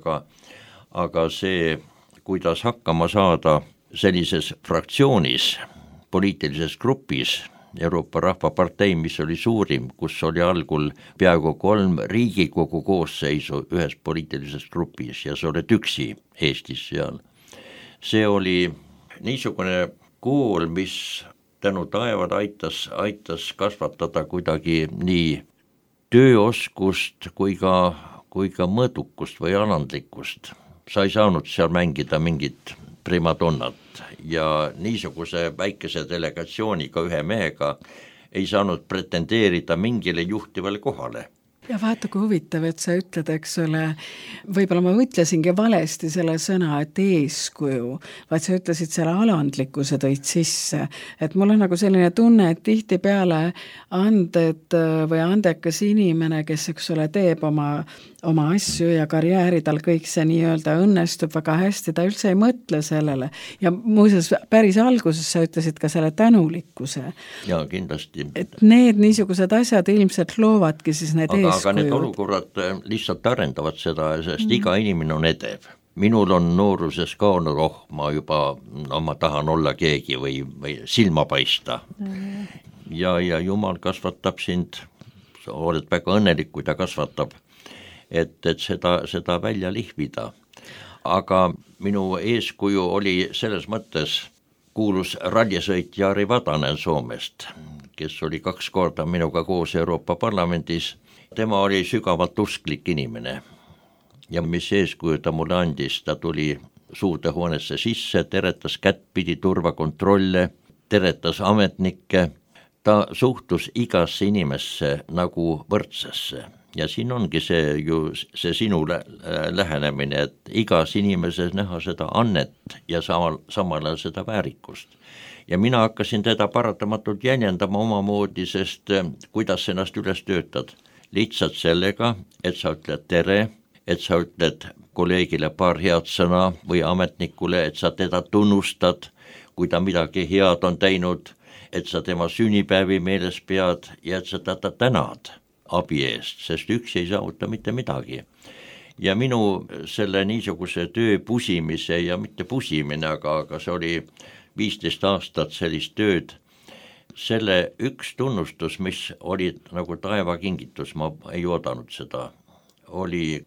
S2: aga see, kuidas hakkama saada sellises fraktsioonis, poliitilises grupis, Euroopa Rahvapartei, mis oli suurim, kus oli algul peaaegu 3 Riigikogu koosseisu ühes poliitilises grupis ja sa oled üksi Eestis seal. See oli niisugune kool, mis tänu taevale aitas kasvatada kuidagi nii tööoskust kui ka mõõdukust või alandlikkust. Sa ei saanud seal mängida mingit primadonnat ja niisuguse väikese delegatsiooniga ühe mehega ei saanud pretendeerida mingile juhtivale kohale.
S1: Ja vaata, kui huvitav, et sa ütled, eks ole, võib-olla ma ütlesingi valesti selle sõna, et eeskuju, vaid sa ütlesid selle alandlikkuse tõid sisse, et mul on nagu selline tunne, et tihtipeale anded või andekas inimene, kes, eks ole, teeb oma asju ja karjääri, tal kõik see nii-öelda õnnestub väga hästi, ta üldse ei mõtle sellele. Ja muuseas, päris alguses sa ütlesid ka selle tänulikkuse.
S2: Ja kindlasti.
S1: Et need niisugused asjad ilmselt loovadki siis need eeskujud.
S2: Aga need olukorrad lihtsalt arendavad seda, sest iga inimene on edev. Minul on nooruses ka olnud, ma tahan olla keegi või silma paista. Ja Jumal kasvatab sind, sa oled väga õnnelik, kui ta kasvatab, et seda välja lihvida. Aga minu eeskuju oli selles mõttes kuulus rallisõit Jari Vatanen Soomest, kes oli 2 korda minuga koos Euroopa Parlamendis. Tema oli sügavalt usklik inimene ja mis eeskuju ta mulle andis, ta tuli suurde hoonesse sisse, teretas kättpidi turvakontrolle, teretas ametnikke, ta suhtus igasse inimesse nagu võrdsesse. Ja siin ongi see sinu lähenemine, et igas inimeses näha seda annet ja samal ajal seda väärikust. Ja mina hakkasin teda paratamatult jäljendama omamoodi, sest kuidas ennast üles töötad? Lihtsalt sellega, et sa ütled tere, et sa ütled kolleegile paar head sõna või ametnikule, et sa teda tunnustad, kui ta midagi head on teinud, et sa tema sünnipäevi meeles pead ja et sa teda tänad abi eest, sest üks ei saavuta mitte midagi. Ja minu selle niisuguse töö pusimise ja mitte pusimine, aga see oli 15 aastat sellist tööd, selle üks tunnustus, mis oli nagu taevakingitus, ma ei oodanud seda, oli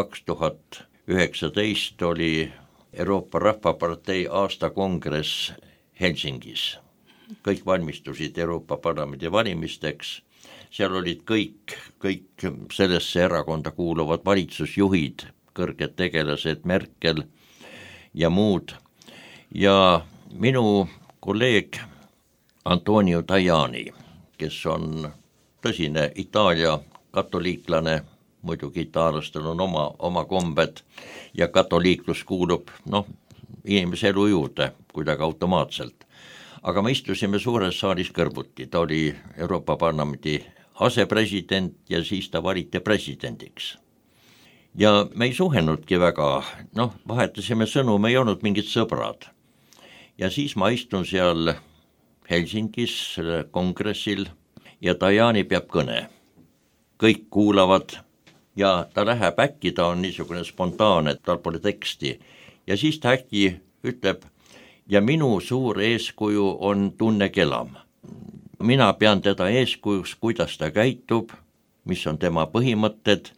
S2: 2019 oli Euroopa Rahvapartei aastakongress Helsingis. Kõik valmistusid Euroopa Parlamendi valimisteks, seal olid kõik sellesse erakonda kuuluvad valitsusjuhid, kõrged tegelased, Merkel ja muud. Ja minu kolleeg Antonio Tajani, kes on tõsine Itaalia katoliiklane, muidugi itaallastel on oma kombed ja katoliiklus kuulub inimese elu juurde kuidagi automaatselt. Aga me istusime suures saalis kõrvuti, ta oli Euroopa Parlamendi asepresident ja siis ta valiti presidendiks. Ja me ei suhenudki väga, vahetasime sõnu, me ei olnud mingid sõbrad. Ja siis ma istun seal Helsingis kongressil ja Tajani peab kõne. Kõik kuulavad ja ta läheb äkki, ta on niisugune spontaanne, tal pole teksti. Ja siis ta äkki ütleb, ja minu suur eeskuju on Tunne Kelam. Mina pean teda eeskujuks, kuidas ta käitub, mis on tema põhimõtted.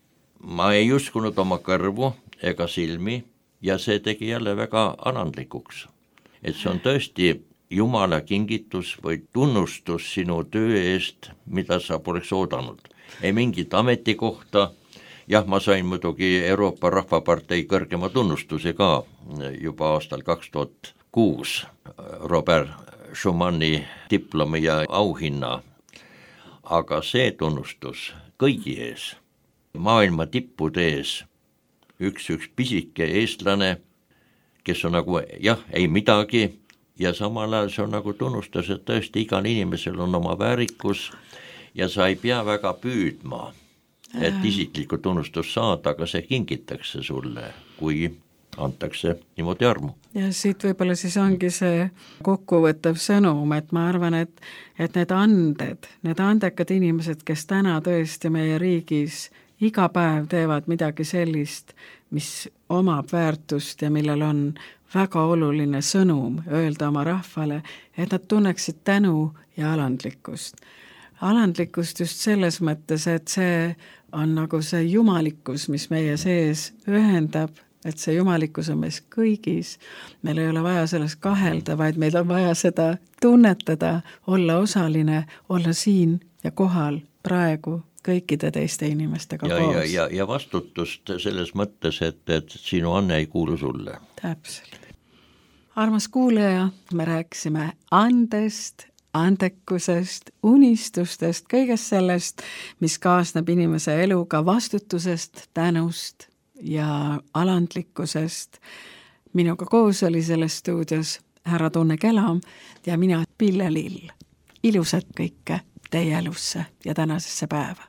S2: Ma ei uskunud oma kõrvu ega silmi ja see tegi jälle väga alandlikuks. Et see on tõesti Jumala kingitus või tunnustus sinu töö eest, mida sa poleks oodanud. Ei mingit ametikohta, jah, ma sain muidugi Euroopa Rahvapartei kõrgema tunnustuse ka juba aastal 2006 Robert Schumanni diplomi ja auhinna, aga see tunnustus kõigi ees, maailma tippude ees, üks pisike eestlane, kes on nagu ei midagi ja samal ajal see on nagu tunnustus, et tõesti igal inimesel on oma väärikus ja sa ei pea väga püüdma, et isiklikku tunnustust saada, aga see kingitakse sulle, kui antakse niimoodi armu.
S1: ja siit võib-olla siis ongi see kokkuvõttev sõnum, et ma arvan, et need anded, need andekad inimesed, kes täna tõesti meie riigis iga päev teevad midagi sellist, mis omab väärtust ja millel on väga oluline sõnum öelda oma rahvale, et nad tunneksid tänu ja alandlikkust. Alandlikkust just selles mõttes, et see on nagu see jumalikkus, mis meie sees ühendab, et see jumalikkus on meis kõigis, meil ei ole vaja sellest kahelda, vaid meil on vaja seda tunnetada, olla osaline, olla siin ja kohal praegu kõikide teiste inimestega koos.
S2: Ja vastutust selles mõttes, et sinu anne ei kuulu sulle.
S1: Täpselt. Armas kuulaja, me rääkisime andest, andekusest, unistustest, kõigest sellest, mis kaasneb inimese eluga, vastutusest, tänust ja alandlikkusest. Minuga koos oli selles stuudios härra Tunne Kelam ja mina Pille Lill. Ilusat kõike teie elusse ja tänasesse päeva.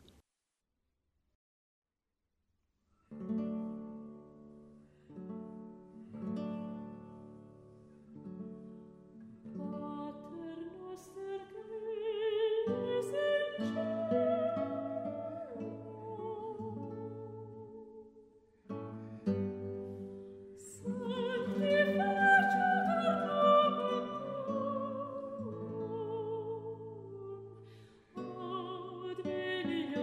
S3: Ad venia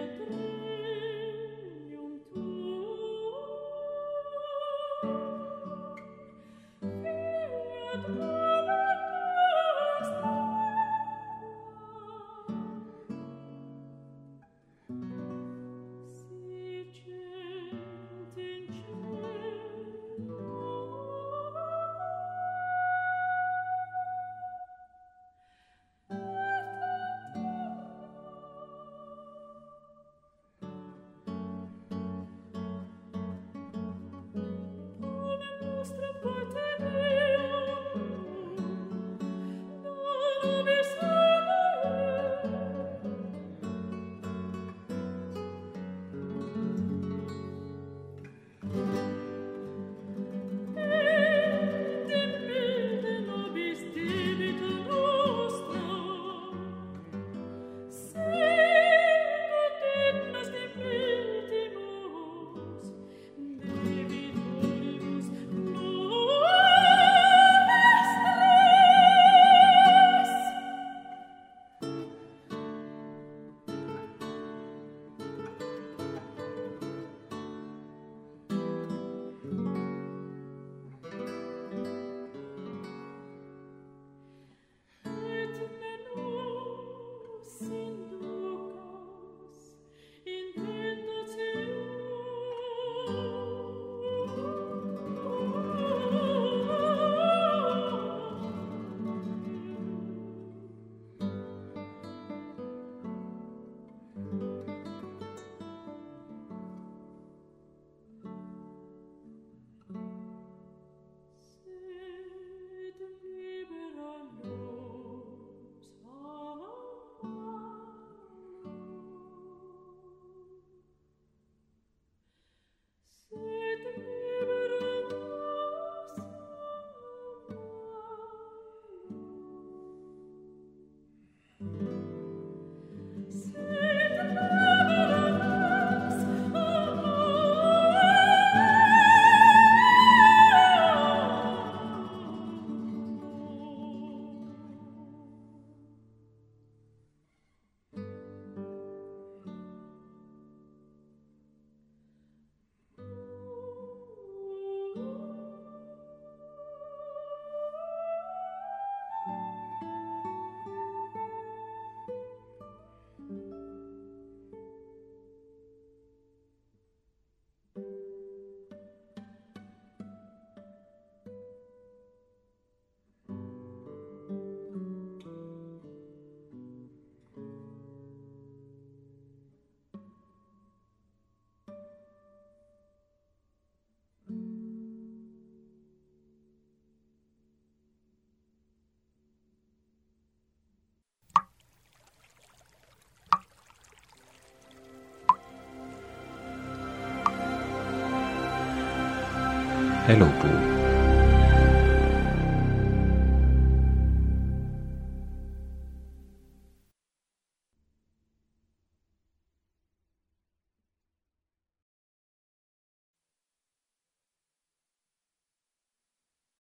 S3: Elupuu.